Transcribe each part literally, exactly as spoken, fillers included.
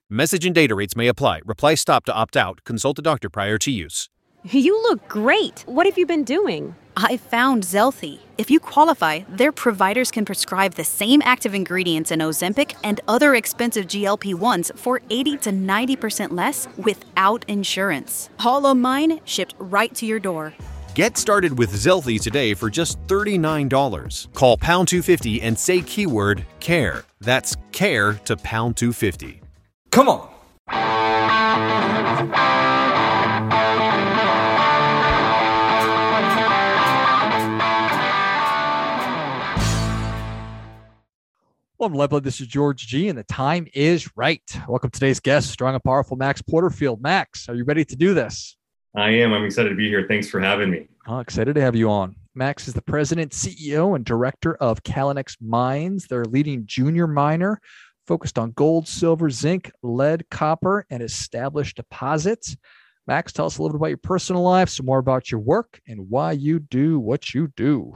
Message and data rates may apply. Reply stop to opt out. Consult a doctor prior to use. You look great. What have you been doing? I found Zelfie. If you qualify, their providers can prescribe the same active ingredients in Ozempic and other expensive G L P ones for eighty to ninety percent less without insurance. All of mine shipped right to your door. Get started with Zelfie today for just thirty-nine dollars. Call pound two fifty and say keyword CARE. That's CARE to pound two fifty. Come on. Welcome, Lebla. This is George G, and the time is right. Welcome to today's guest, strong and powerful Max Porterfield. Max, are you ready to do this? I am. I'm excited to be here. Thanks for having me. Oh, excited to have you on. Max is the president, C E O, and director of Calinex Mines. They're a leading junior miner focused on gold, silver, zinc, lead, copper, and established deposits. Max, tell us a little bit about your personal life, some more about your work, and why you do what you do.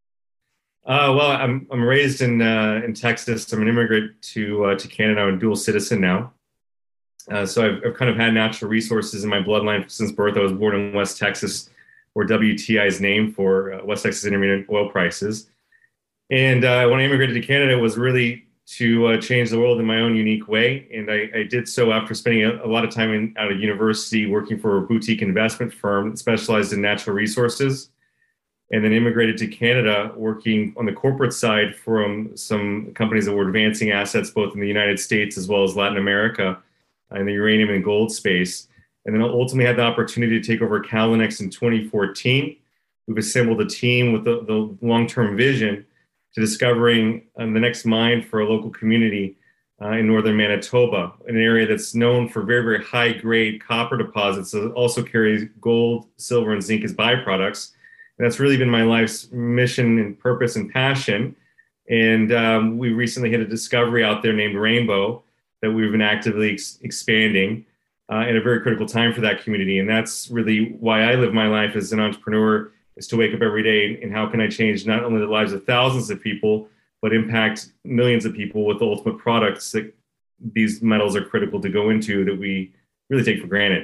Uh, well, I'm I'm raised in uh, in Texas. I'm an immigrant to uh, to Canada. I'm a dual citizen now. Uh, so I've, I've kind of had natural resources in my bloodline since birth. I was born in West Texas, where W T I is named for uh, West Texas Intermediate Oil Prices. And uh, when I immigrated to Canada, it was really to uh, change the world in my own unique way. And I, I did so after spending a, a lot of time in, out of university working for a boutique investment firm that specialized in natural resources, and then immigrated to Canada working on the corporate side from some companies that were advancing assets both in the United States as well as Latin America in the uranium and gold space. And then ultimately had the opportunity to take over Calinex in twenty fourteen. We've assembled a team with the, the long-term vision to discovering um, the next mine for a local community uh, in northern Manitoba, an area that's known for very, very high-grade copper deposits that also carries gold, silver, and zinc as byproducts. And that's really been my life's mission and purpose and passion. And um, we recently hit a discovery out there named Rainbow that we've been actively ex- expanding uh, at a very critical time for that community. And that's really why I live my life as an entrepreneur, is to wake up every day and how can I change not only the lives of thousands of people, but impact millions of people with the ultimate products that these metals are critical to go into that we really take for granted.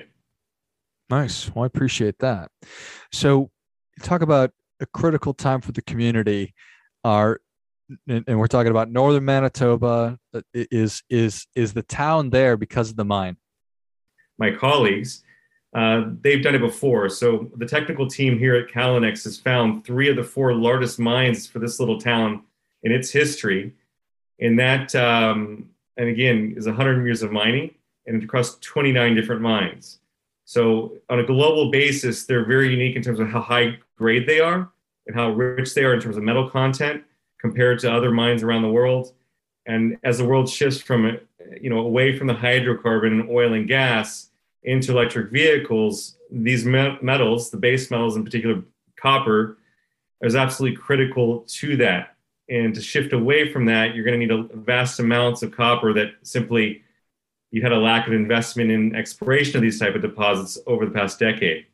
Nice. Well, I appreciate that. So you talk about a critical time for the community. Are and, and we're talking about northern Manitoba. Is is is the town there because of the mine? My colleagues, uh, they've done it before. So the technical team here at Calinex has found three of the four largest mines for this little town in its history. And that, um, and again, is one hundred years of mining and across twenty-nine different mines. So on a global basis, they're very unique in terms of how high grade they are and how rich they are in terms of metal content compared to other mines around the world. And as the world shifts from, you know, away from the hydrocarbon and oil and gas into electric vehicles, these me- metals, the base metals, in particular copper, is absolutely critical to that. And to shift away from that, you're going to need a vast amounts of copper that simply you had a lack of investment in exploration of these type of deposits over the past decade.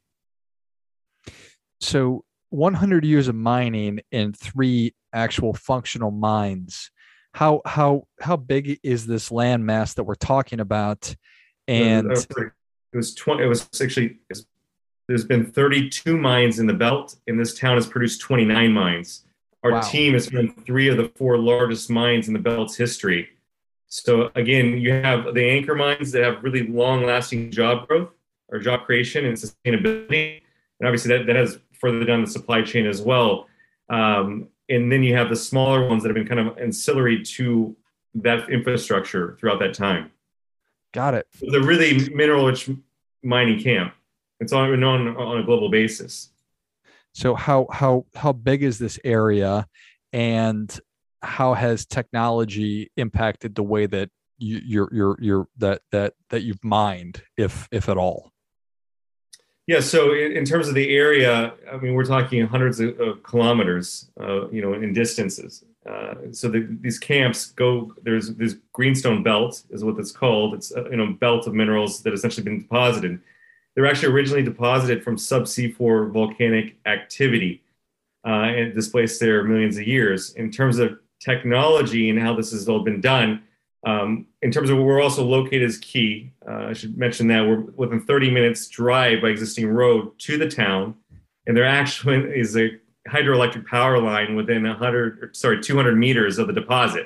So one hundred years of mining in three actual functional mines. How how how big is this land mass that we're talking about? And it was twenty. It was actually there's been thirty-two mines in the belt, and this town has produced twenty-nine mines. Our wow. team has found three of the four largest mines in the belt's history. So again, you have the anchor mines that have really long-lasting job growth or job creation and sustainability, and obviously that, that has further down the supply chain as well. Um, and then you have the smaller ones that have been kind of ancillary to that infrastructure throughout that time. Got it. So they're really mineral-rich mining camp. It's all known on a global basis. So how how how big is this area, and how has technology impacted the way that you, you're you're you're that that that you've mined, if if at all? Yeah. So in, in terms of the area, I mean, we're talking hundreds of, of kilometers, uh, you know, in distances. Uh, so the, these camps go. There's this greenstone belt is what it's called. It's a, you know belt of minerals that essentially been deposited. They were actually originally deposited from sub-C four volcanic activity uh, and displaced there millions of years. In terms of technology and how this has all been done, Um, in terms of where we're also located is key. Uh, I should mention that we're within thirty minutes drive by existing road to the town, and there actually is a hydroelectric power line within one hundred, sorry, two hundred meters of the deposit.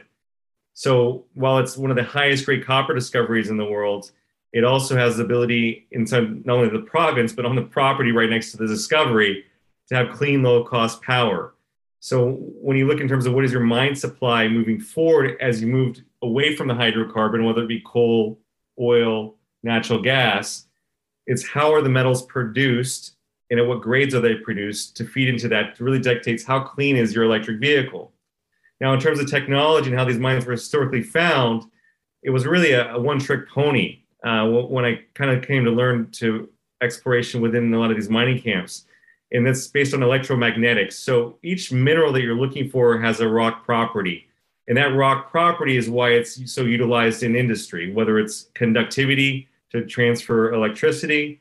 So while it's one of the highest grade copper discoveries in the world, it also has the ability inside not only the province, but on the property right next to the discovery to have clean, low cost power. So when you look in terms of what is your mine supply moving forward as you moved away from the hydrocarbon, whether it be coal, oil, natural gas, it's how are the metals produced and at what grades are they produced to feed into that really dictates how clean is your electric vehicle. Now, in terms of technology and how these mines were historically found, it was really a, a one-trick pony uh, when I kind of came to learn to exploration within a lot of these mining camps. And that's based on electromagnetics. So each mineral that you're looking for has a rock property. And that rock property is why it's so utilized in industry, whether it's conductivity to transfer electricity.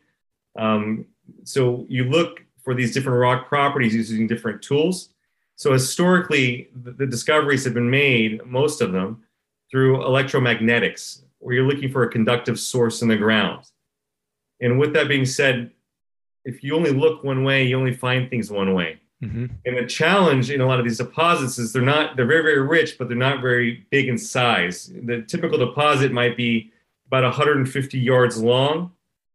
Um, so you look for these different rock properties using different tools. So historically, the, the discoveries have been made, most of them, through electromagnetics, where you're looking for a conductive source in the ground. And with that being said, if you only look one way, you only find things one way. Mm-hmm. And the challenge in a lot of these deposits is they're not, they're very, very rich, but they're not very big in size. The typical deposit might be about one hundred fifty yards long,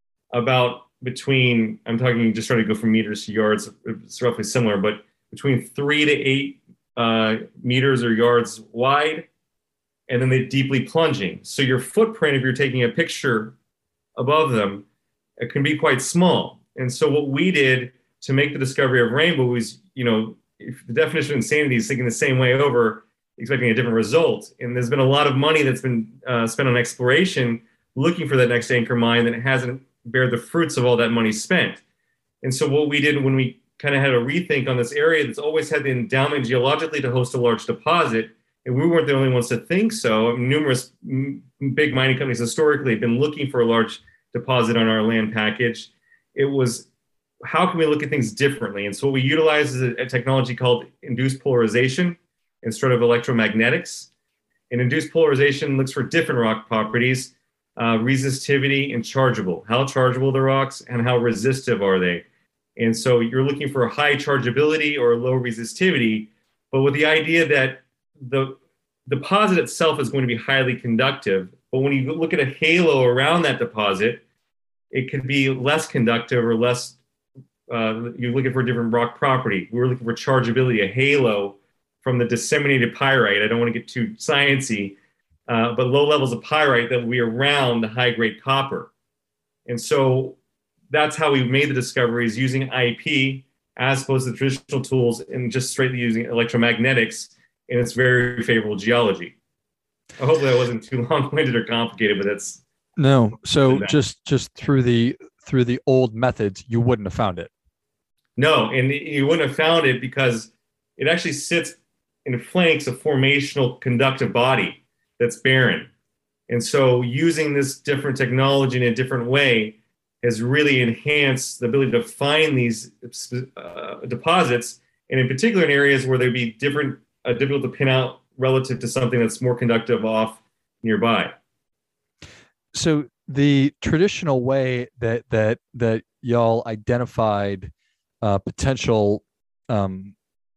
about between, I'm talking just trying to go from meters to yards, it's roughly similar, but between three to eight uh, meters or yards wide, and then they're deeply plunging. So your footprint, if you're taking a picture above them, it can be quite small. And so what we did to make the discovery of Rainbow was, you know, if the definition of insanity is thinking the same way over, expecting a different result. And there's been a lot of money that's been uh, spent on exploration looking for that next anchor mine that hasn't bared the fruits of all that money spent. And so what we did when we kind of had a rethink on this area that's always had the endowment geologically to host a large deposit, and we weren't the only ones to think so. Numerous m- big mining companies historically have been looking for a large deposit on our land package. It was, how can we look at things differently? And so what we utilize is a, a technology called induced polarization instead of electromagnetics. And induced polarization looks for different rock properties, uh, resistivity and chargeable. How chargeable are the rocks and how resistive are they? And so you're looking for a high chargeability or low resistivity, but with the idea that the deposit itself is going to be highly conductive. But when you look at a halo around that deposit, it could be less conductive or less, uh, you're looking for a different rock property. We're looking for chargeability, a halo from the disseminated pyrite. I don't want to get too sciencey, uh, but low levels of pyrite that will be around the high-grade copper. And so that's how we made the discoveries using I P as opposed to the traditional tools and just straightly using electromagnetics in its very favorable geology. Hopefully that wasn't too long-winded or complicated, but that's no. So just just through the through the old methods, you wouldn't have found it. No, and you wouldn't have found it because it actually sits in flanks a formational conductive body that's barren. And so using this different technology in a different way has really enhanced the ability to find these uh, deposits, and in particular in areas where they'd be different, uh, difficult to pin out relative to something that's more conductive off nearby. So the traditional way that that that y'all identified uh, potential um,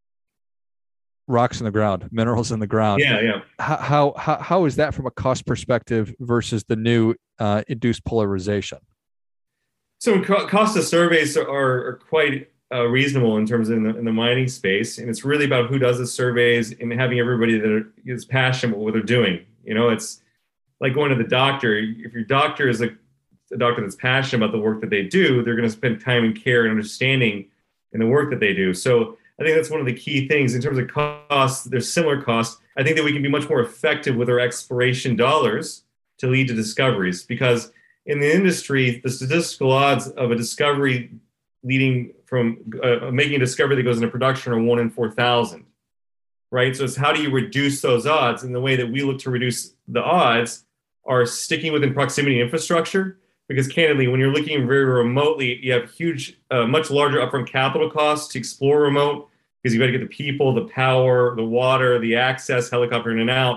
rocks in the ground, minerals in the ground. Yeah, yeah. How how how is that from a cost perspective versus the new uh, induced polarization? So cost of surveys are, are quite uh, reasonable in terms of in the, in the mining space. And it's really about who does the surveys and having everybody that are, is passionate about what they're doing. You know, it's like going to the doctor. If your doctor is a, a doctor that's passionate about the work that they do, they're going to spend time and care and understanding in the work that they do. So I think that's one of the key things in terms of costs. There's similar costs. I think that we can be much more effective with our exploration dollars to lead to discoveries, because in the industry, the statistical odds of a discovery leading from uh, making a discovery that goes into production are one in four thousand, right? So it's how do you reduce those odds? And the way that we look to reduce the odds are sticking within proximity infrastructure, because candidly, when you're looking very remotely, you have huge, uh, much larger upfront capital costs to explore remote, because you've got to get the people, the power, the water, the access, helicopter in and out.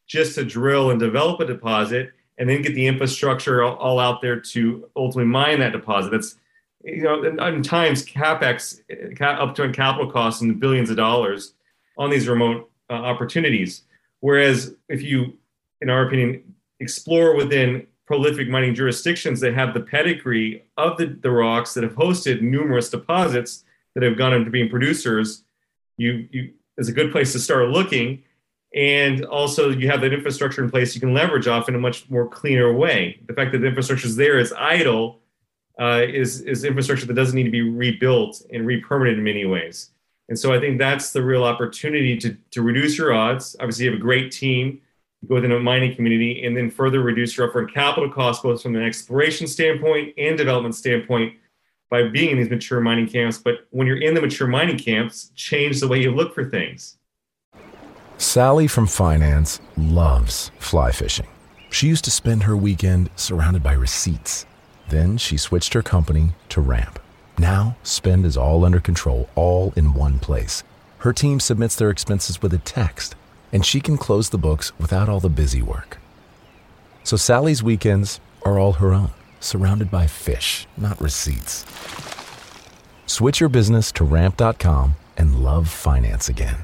just to drill and develop a deposit and then get the infrastructure all, all out there to ultimately mine that deposit. That's, you know, in, in times CapEx, up to capital costs in the billions of dollars on these remote uh, opportunities. Whereas if you, in our opinion, explore within prolific mining jurisdictions that have the pedigree of the, the rocks that have hosted numerous deposits that have gone into being producers, you, you is a good place to start looking. And also you have that infrastructure in place you can leverage off in a much more cleaner way. The fact that the infrastructure is there is idle uh, is, is infrastructure that doesn't need to be rebuilt and re-permitted in many ways. And so I think that's the real opportunity to, to reduce your odds. Obviously, you have a great team within a mining community, and then further reduce your upfront capital costs, both from an exploration standpoint and development standpoint, by being in these mature mining camps. But when you're in the mature mining camps, change the way you look for things. Sally from finance loves fly fishing. She used to spend her weekend surrounded by receipts. Then she switched her company to Ramp. Now, spend is all under control, all in one place. Her team submits their expenses with a text, and she can close the books without all the busy work. So Sally's weekends are all her own, surrounded by fish, not receipts. Switch your business to ramp dot com and love finance again.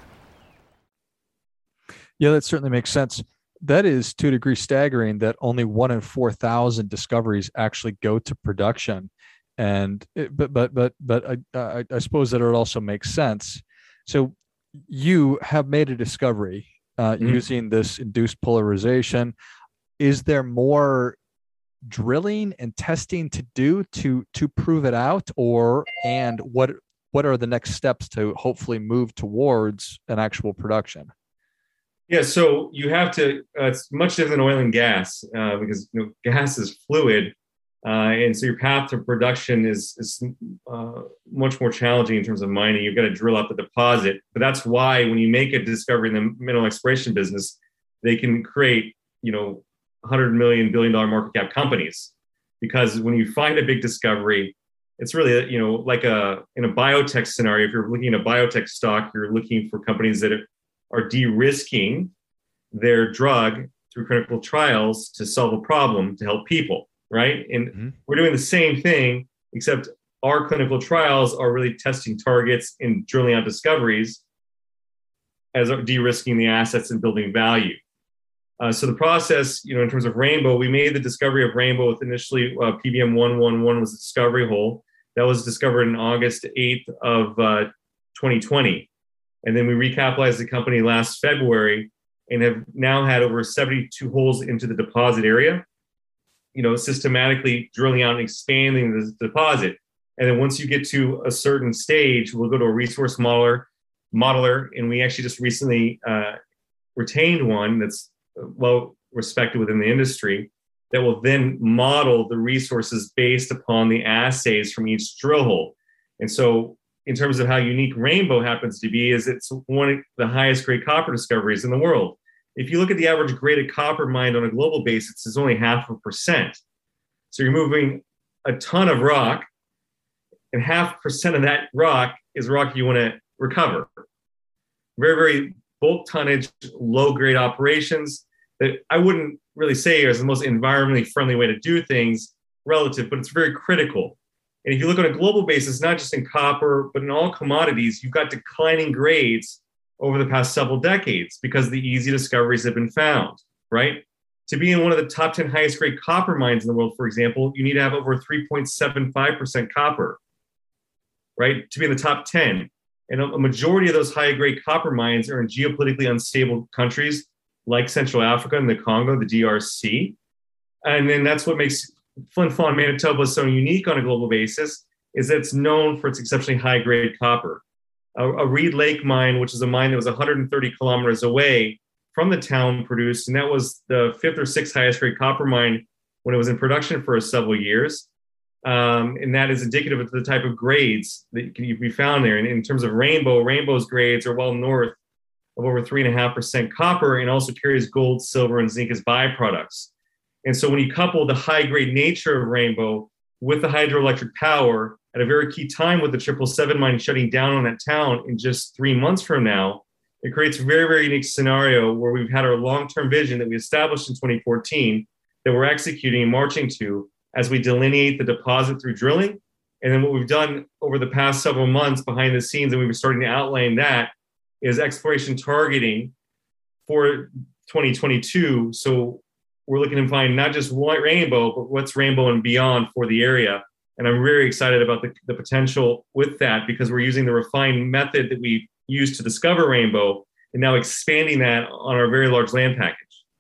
Yeah, that certainly makes sense. That is to a degree staggering that only one in four thousand discoveries actually go to production. And it, but but but but I, I I suppose that it also makes sense. So you have made a discovery uh, mm-hmm. using this induced polarization. Is there more drilling and testing to do to to prove it out, or and what what are the next steps to hopefully move towards an actual production? Yeah, so you have to. Uh, it's much different than oil and gas uh, because you know, gas is fluid. Uh, and so your path to production is, is uh, much more challenging in terms of mining. You've got to drill out the deposit. But that's why when you make a discovery in the mineral exploration business, they can create, you know, one hundred million, billion dollar market cap companies. Because when you find a big discovery, it's really, a, you know, like a in a biotech scenario, if you're looking at a biotech stock, you're looking for companies that are de-risking their drug through clinical trials to solve a problem to help people. Right. And mm-hmm. we're doing the same thing, except our clinical trials are really testing targets and drilling out discoveries as de-risking the assets and building value. Uh, so the process, you know, in terms of Rainbow, we made the discovery of Rainbow with initially uh, P B M one one one was the discovery hole. That was discovered on August eighth of uh, twenty twenty. And then we recapitalized the company last February and have now had over seventy-two holes into the deposit area, you know, systematically drilling out and expanding the deposit. And then once you get to a certain stage, we'll go to a resource modeler, modeler, and we actually just recently uh, retained one that's well respected within the industry that will then model the resources based upon the assays from each drill hole. And so in terms of how unique Rainbow happens to be, is it's one of the highest grade copper discoveries in the world. If you look at the average grade of copper mined on a global basis, it's only half a percent. So you're moving a ton of rock, and half percent of that rock is rock you want to recover. Very, very bulk tonnage, low grade operations that I wouldn't really say is the most environmentally friendly way to do things relative, but it's very critical. And if you look on a global basis, not just in copper, but in all commodities, you've got declining grades over the past several decades because the easy discoveries have been found, right? To be in one of the top ten highest grade copper mines in the world, for example, you need to have over three point seven five percent copper, right? To be in the top ten. And a majority of those high grade copper mines are in geopolitically unstable countries like Central Africa and the Congo, the D R C. And then that's what makes Flin Flon, Manitoba so unique on a global basis, is that it's known for its exceptionally high grade copper. A, a Reed Lake mine, which is a mine that was one hundred thirty kilometers away from the town, produced, and that was the fifth or sixth highest grade copper mine when it was in production for several years. Um, and that is indicative of the type of grades that can be found there. And in terms of Rainbow, Rainbow's grades are well north of over three and a half percent copper, and also carries gold, silver, and zinc as byproducts. And so when you couple the high grade nature of Rainbow with the hydroelectric power at a very key time with the triple seven mine shutting down on that town in just three months from now, it creates a very, very unique scenario where we've had our long-term vision that we established in twenty fourteen that we're executing and marching to as we delineate the deposit through drilling. And then what we've done over the past several months behind the scenes, and we've been starting to outline that, is exploration targeting for twenty twenty-two. So we're looking to find not just what rainbow, but what's rainbow and beyond for the area. And I'm very excited about the, the potential with that, because we're using the refined method that we used to discover rainbow and now expanding that on our very large land package.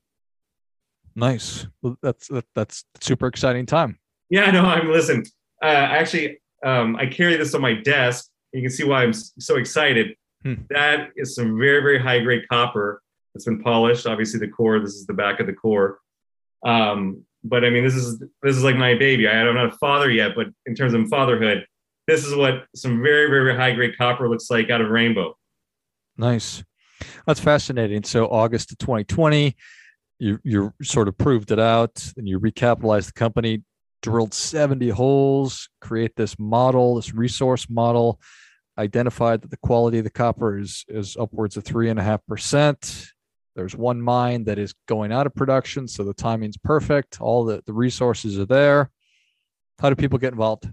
Nice. Well, that's that, that's super exciting time. Yeah, no, I'm listen. Uh, actually, um, I carry this on my desk. You can see why I'm so excited. Hmm. That is some very, very high grade copper that's been polished. Obviously, the core. This is the back of the core. Um, but I mean, this is this is like my baby. I, I'm not a father yet, but in terms of fatherhood, this is what some very, very high grade copper looks like out of rainbow. Nice. That's fascinating. So August of twenty twenty. You you sort of proved it out, and you recapitalized the company, drilled seventy holes, create this model, this resource model, identified that the quality of the copper is is upwards of three and a half percent. There's one mine that is going out of production, so the timing's perfect. All the, the resources are there. How do people get involved?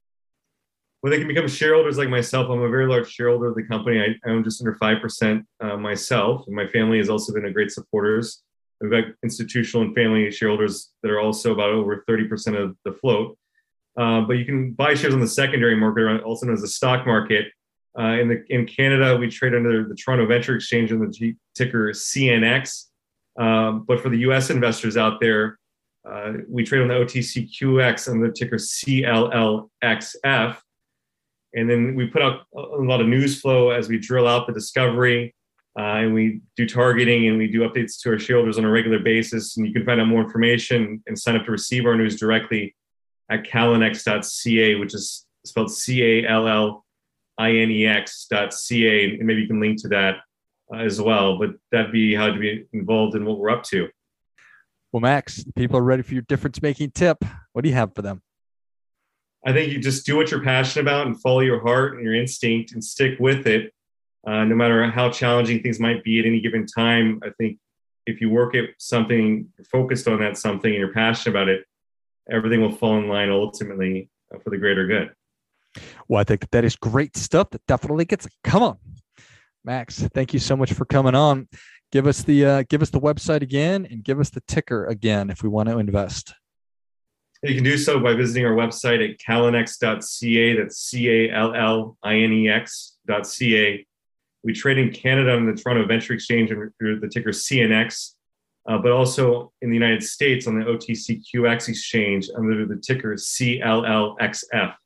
Well, they can become shareholders like myself. I'm a very large shareholder of the company. I, I own just under five percent uh, myself, and my family has also been a great supporters. We've got institutional and family shareholders that are also about over thirty percent of the float. Uh, but you can buy shares on the secondary market, also known as the stock market. Uh, in the in Canada, we trade under the Toronto Venture Exchange on the G- ticker C N X. Um, but for the U S investors out there, uh, we trade on the O T C Q X under the ticker C L L X F. And then we put out a lot of news flow as we drill out the discovery. Uh, and we do targeting, and we do updates to our shareholders on a regular basis. And you can find out more information and sign up to receive our news directly at callinex dot c a, which is spelled C A L L I N E X dot C A. And maybe you can link to that uh, as well. But that'd be how to be involved in what we're up to. Well, Max, people are ready for your difference-making tip. What do you have for them? I think you just do what you're passionate about and follow your heart and your instinct and stick with it. Uh, no matter how challenging things might be at any given time. I think if you work at something, focused on that something, and you're passionate about it, everything will fall in line ultimately uh, for the greater good. Well, I think that, that is great stuff. That definitely gets, come on, Max, thank you so much for coming on. Give us the, uh, give us the website again, and give us the ticker again if we want to invest. You can do so by visiting our website at callinex dot c a. That's C A L L I N E X dot C A. We trade in Canada on the Toronto Venture Exchange under the ticker C N X, uh, but also in the United States on the O T C Q X exchange under the ticker C L L X F.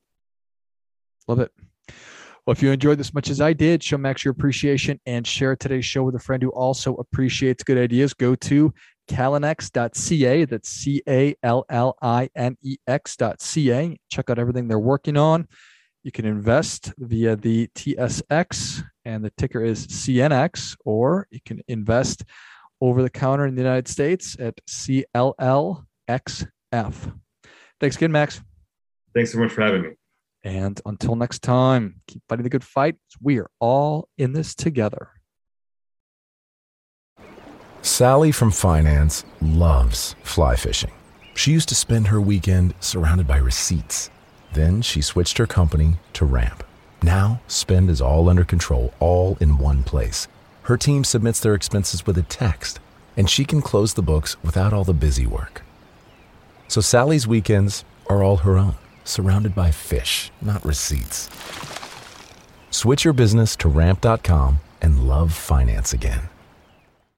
Love it. Well, if you enjoyed this much as I did, show Max your appreciation and share today's show with a friend who also appreciates good ideas. Go to callinex dot c a. That's C A L L I N E X dot C A. Check out everything they're working on. You can invest via the T S X, and the ticker is C N X, or you can invest over the counter in the United States at C L L X F. Thanks again, Max. Thanks so much for having me. And until next time, keep fighting the good fight. We are all in this together. Sally from finance loves fly fishing. She used to spend her weekend surrounded by receipts. Then she switched her company to Ramp. Now, spend is all under control, all in one place. Her team submits their expenses with a text, and she can close the books without all the busy work. So Sally's weekends are all her own, surrounded by fish, not receipts. Switch your business to ramp dot com and love finance again.